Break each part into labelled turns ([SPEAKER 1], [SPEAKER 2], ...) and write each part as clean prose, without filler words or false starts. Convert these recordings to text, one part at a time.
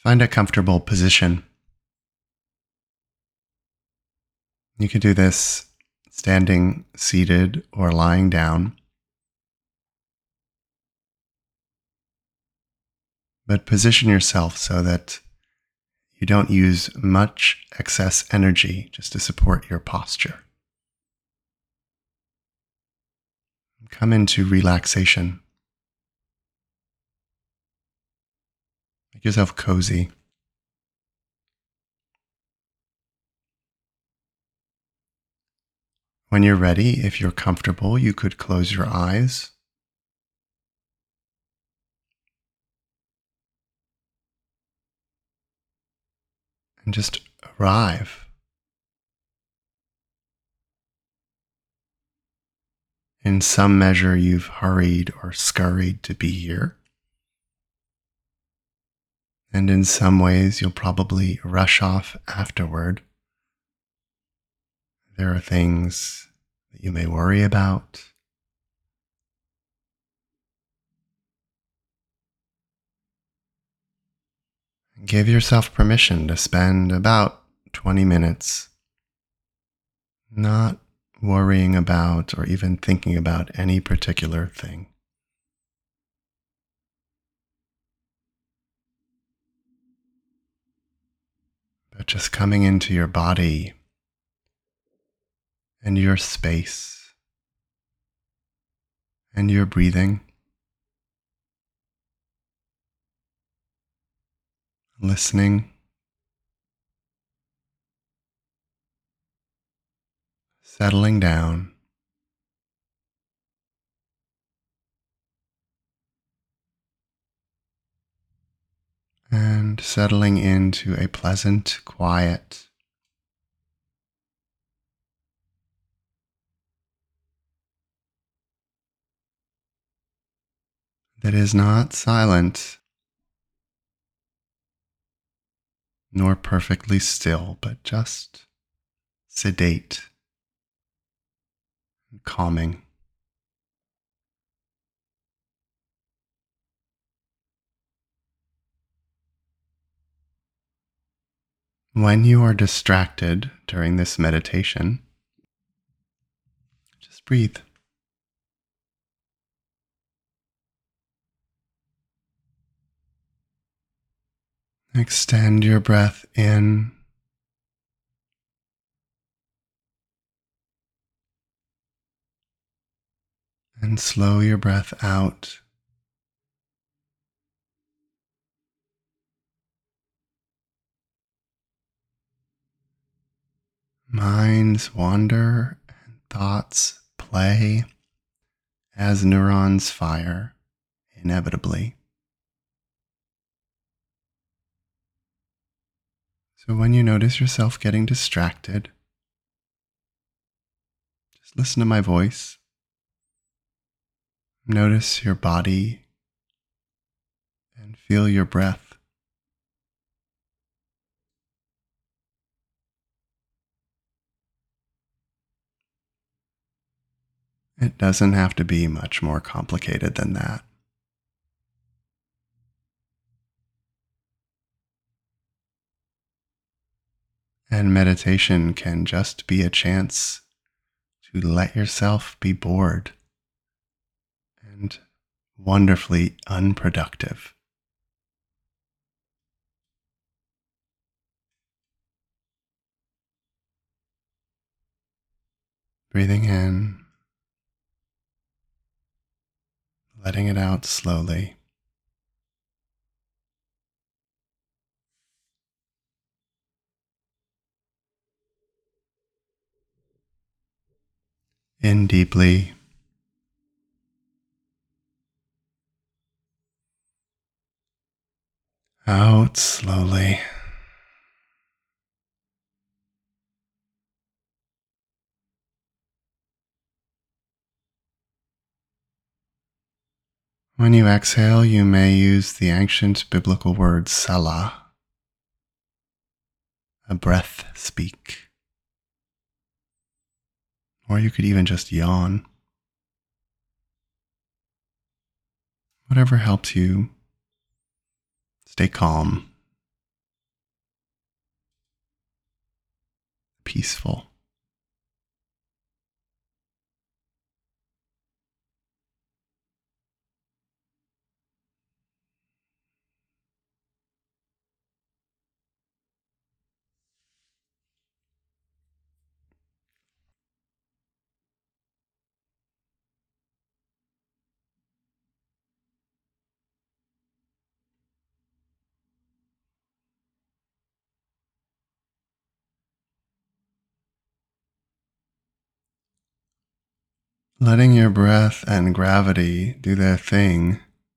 [SPEAKER 1] Find a comfortable position. You can do this standing, seated, or lying down, but position yourself so that you don't use much excess energy just to support your posture. Come into relaxation. Make yourself cozy. When you're ready, if you're comfortable, you could close your eyes. And just arrive. In some measure, you've hurried or scurried to be here. And in some ways, you'll probably rush off afterward. There are things that you may worry about. Give yourself permission to spend about 20 minutes not worrying about or even thinking about any particular thing. But just coming into your body and your space and your breathing, listening, settling down, and settling into a pleasant, quiet, that is not silent nor perfectly still, but just sedate and calming. When you are distracted during this meditation, just breathe. Extend your breath in and slow your breath out. Minds wander and thoughts play as neurons fire inevitably. So when you notice yourself getting distracted, just listen to my voice. Notice your body and feel your breath. It doesn't have to be much more complicated than that. And meditation can just be a chance to let yourself be bored and wonderfully unproductive. Breathing in, letting it out slowly. In deeply. Out slowly. When you exhale, you may use the ancient biblical word Selah, a breath speak. Or you could even just yawn. Whatever helps you stay calm peaceful. Letting your breath and gravity do their thing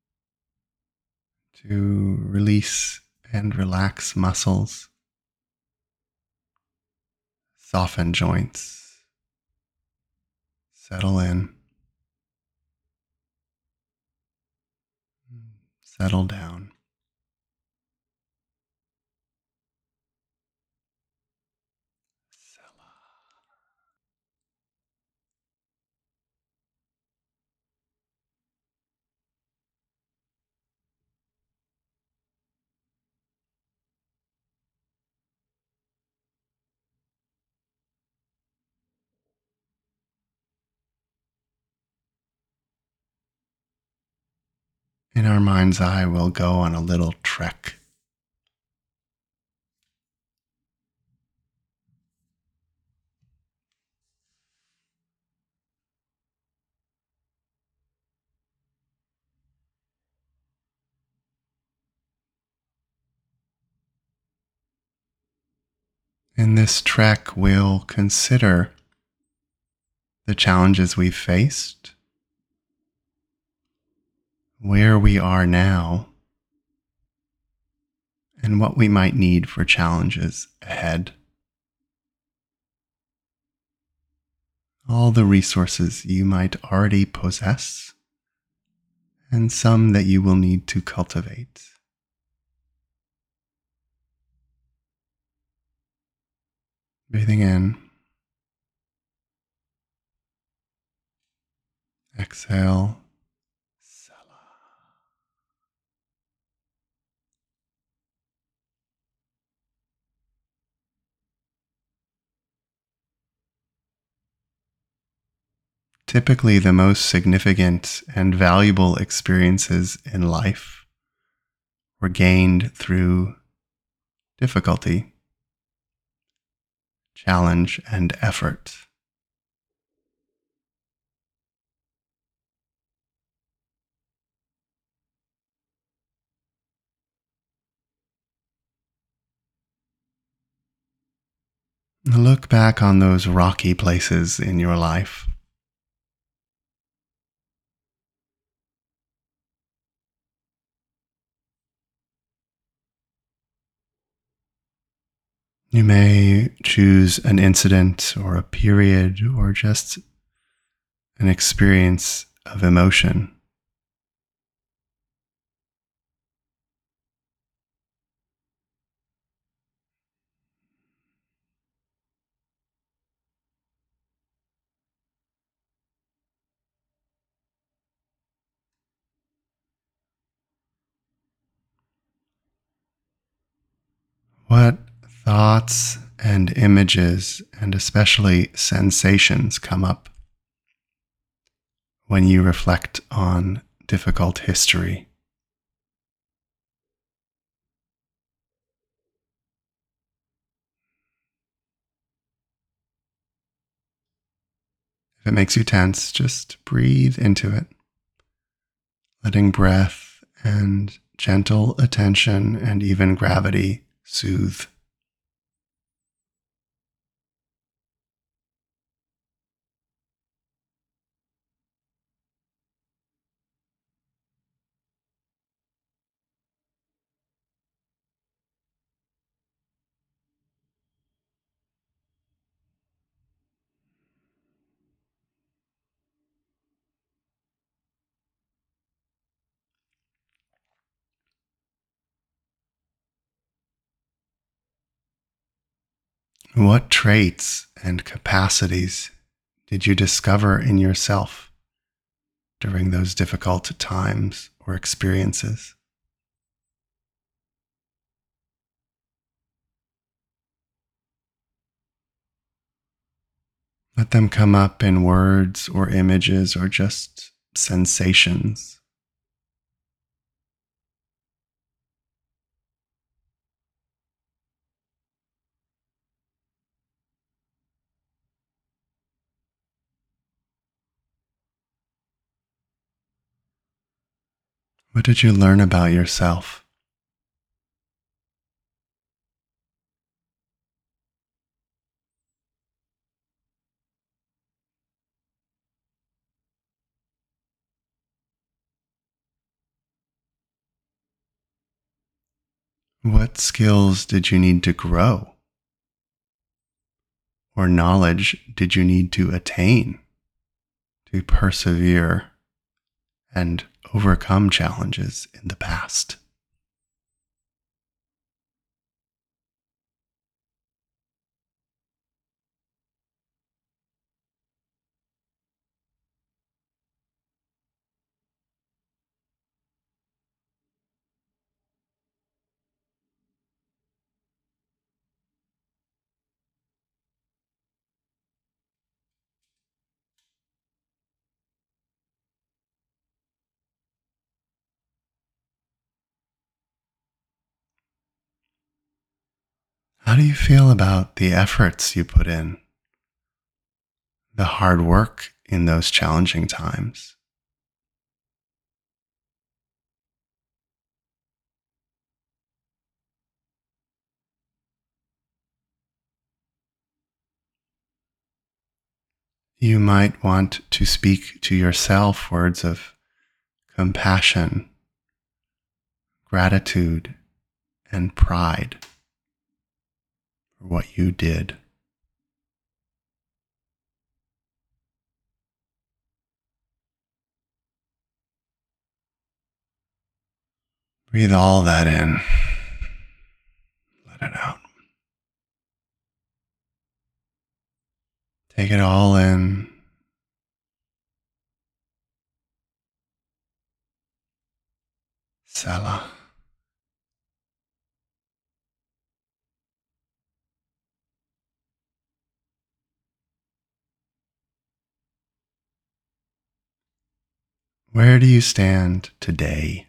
[SPEAKER 1] to release and relax muscles, soften joints, settle in, settle down. In our mind's eye, we'll go on a little trek. In this trek, we'll consider the challenges we've faced, where we are now, and what we might need for challenges ahead. All the resources you might already possess, and some that you will need to cultivate. Breathing in, exhale. Typically, the most significant and valuable experiences in life were gained through difficulty, challenge, and effort. Look back on those rocky places in your life. You may choose an incident or a period or just an experience of emotion. What thoughts and images, and especially sensations, come up when you reflect on difficult history? If it makes you tense, just breathe into it, letting breath and gentle attention and even gravity soothe. What traits and capacities did you discover in yourself during those difficult times or experiences? Let them come up in words or images or just sensations. What did you learn about yourself? What skills did you need to grow? Or knowledge did you need to attain to persevere and overcome challenges in the past? How do you feel about the efforts you put in, the hard work in those challenging times? You might want to speak to yourself words of compassion, gratitude, and pride for what you did. Breathe all that in, let it out. Take it all in. Selah. Where do you stand today?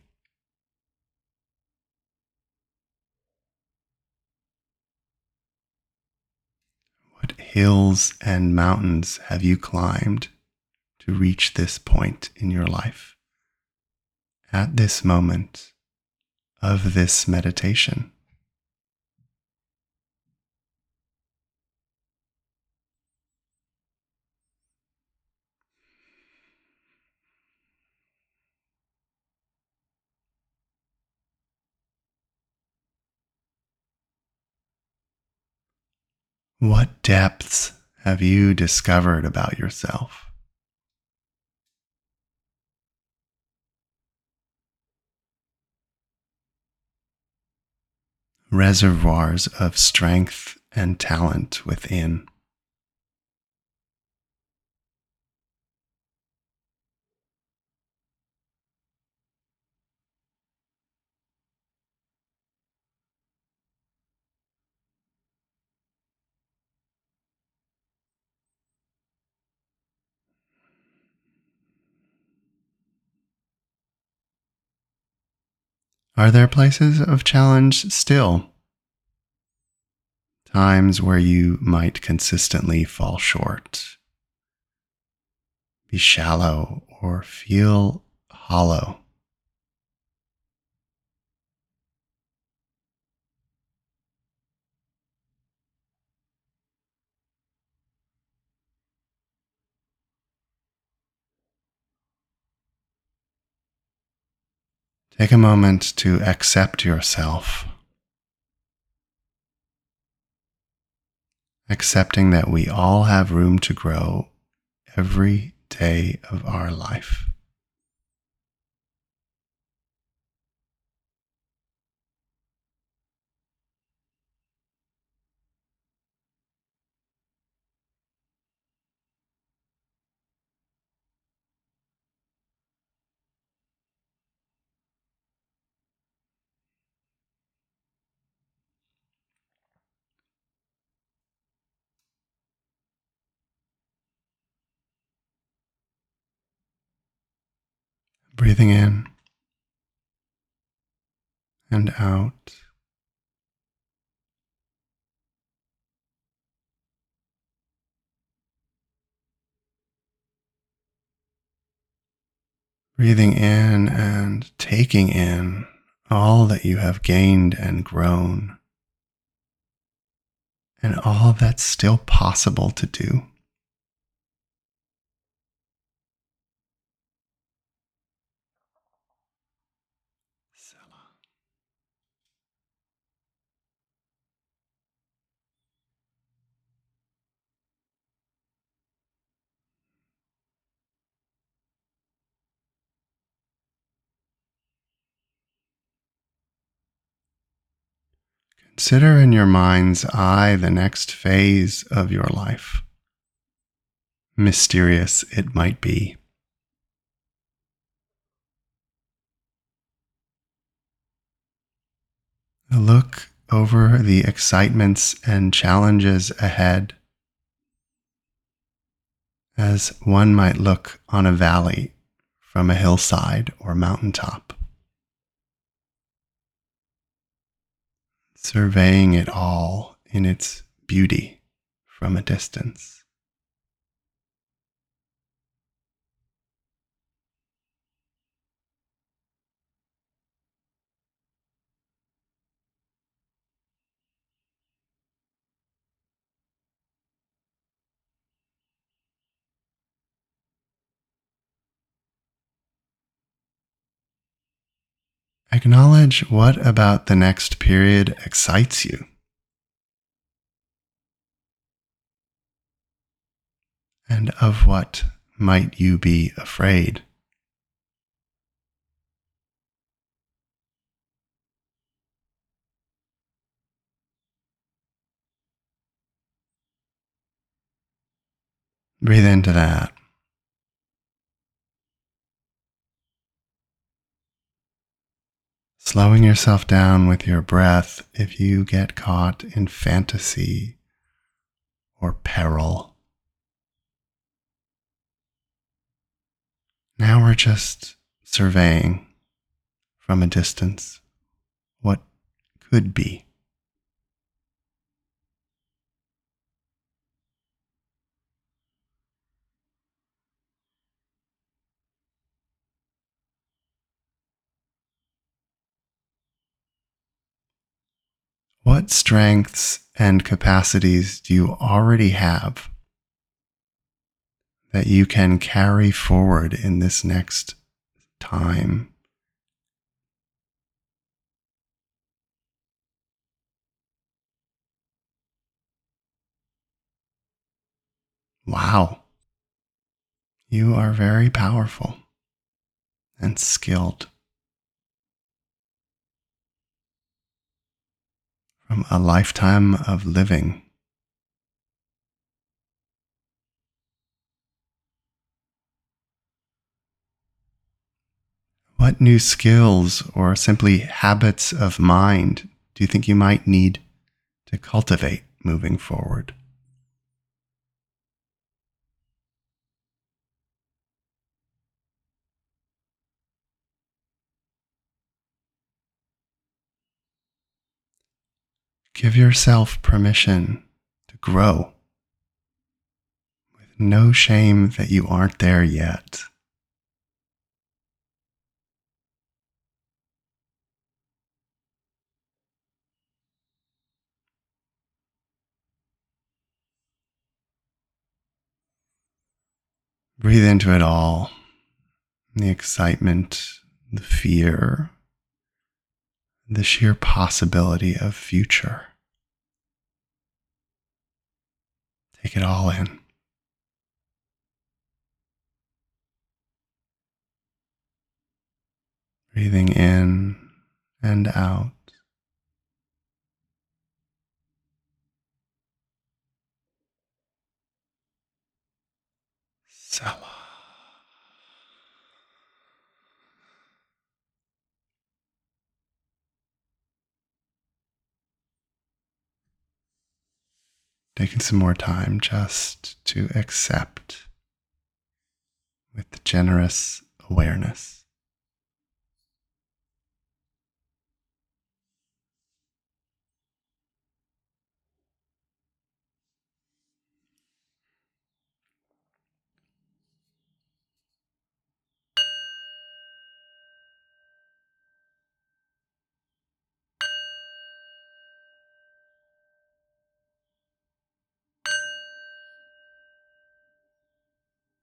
[SPEAKER 1] What hills and mountains have you climbed to reach this point in your life, at this moment of this meditation? What depths have you discovered about yourself? Reservoirs of strength and talent within. Are there places of challenge still? Times where you might consistently fall short, be shallow, or feel hollow. Take a moment to accept yourself, accepting that we all have room to grow every day of our life. Breathing in and out. Breathing in and taking in all that you have gained and grown, and all that's still possible to do. Consider in your mind's eye the next phase of your life. Mysterious it might be. Look over the excitements and challenges ahead as one might look on a valley from a hillside or mountaintop, surveying it all in its beauty from a distance. Acknowledge what about the next period excites you, and of what might you be afraid. Breathe into that. Slowing yourself down with your breath if you get caught in fantasy or peril. Now we're just surveying from a distance what could be. What strengths and capacities do you already have that you can carry forward in this next time? Wow, you are very powerful and skilled. From a lifetime of living, what new skills or simply habits of mind do you think you might need to cultivate moving forward? Give yourself permission to grow with no shame that you aren't there yet. Breathe into it all, the excitement, the fear, the sheer possibility of future. Take it all in. Breathing in and out. Selah. Taking some more time just to accept with generous awareness.